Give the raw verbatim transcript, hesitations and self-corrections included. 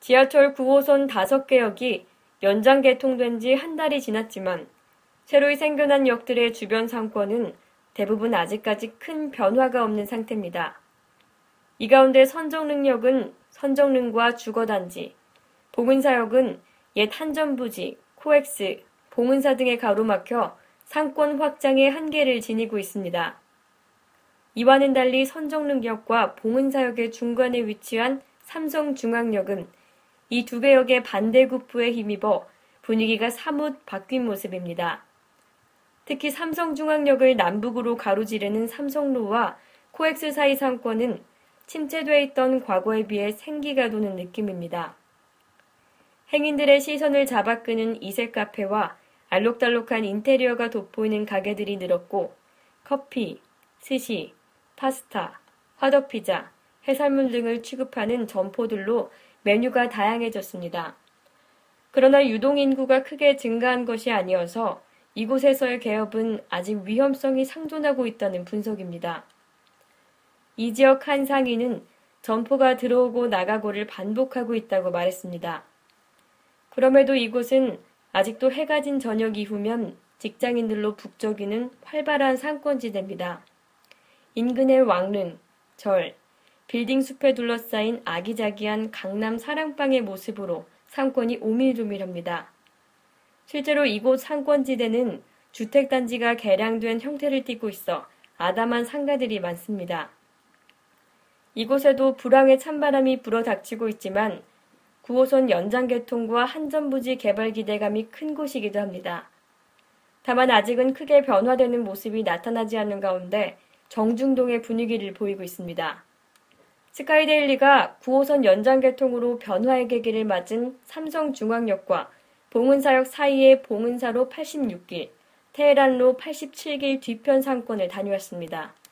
지하철 구 호선 다섯 개 역이 연장 개통된 지 한 달이 지났지만 새로이 생겨난 역들의 주변 상권은 대부분 아직까지 큰 변화가 없는 상태입니다. 이 가운데 선정릉역은 선정릉과 주거단지, 봉은사역은 옛 한전부지, 코엑스, 봉은사 등에 가로막혀 상권 확장의 한계를 지니고 있습니다. 이와는 달리 선정릉역과 봉은사역의 중간에 위치한 삼성중앙역은 이 두 개 역의 반대급부에 힘입어 분위기가 사뭇 바뀐 모습입니다. 특히 삼성중앙역을 남북으로 가로지르는 삼성로와 코엑스 사이 상권은 침체돼 있던 과거에 비해 생기가 도는 느낌입니다. 행인들의 시선을 잡아끄는 이색 카페와 알록달록한 인테리어가 돋보이는 가게들이 늘었고 커피, 스시, 파스타, 화덕피자, 해산물 등을 취급하는 점포들로 메뉴가 다양해졌습니다. 그러나 유동인구가 크게 증가한 것이 아니어서 이곳에서의 개업은 아직 위험성이 상존하고 있다는 분석입니다. 이 지역 한 상인은 점포가 들어오고 나가고를 반복하고 있다고 말했습니다. 그럼에도 이곳은 아직도 해가 진 저녁 이후면 직장인들로 북적이는 활발한 상권지대입니다. 인근의 왕릉, 절, 빌딩 숲에 둘러싸인 아기자기한 강남 사랑방의 모습으로 상권이 오밀조밀합니다. 실제로 이곳 상권지대는 주택단지가 개량된 형태를 띠고 있어 아담한 상가들이 많습니다. 이곳에도 불황의 찬바람이 불어닥치고 있지만 구 호선 연장 개통과 한전부지 개발 기대감이 큰 곳이기도 합니다. 다만 아직은 크게 변화되는 모습이 나타나지 않는 가운데 정중동의 분위기를 보이고 있습니다. 스카이데일리가 구 호선 연장 개통으로 변화의 계기를 맞은 삼성중앙역과 봉은사역 사이의 봉은사로 팔십육 길, 테헤란로 팔십칠 길 뒤편 상권을 다녀왔습니다.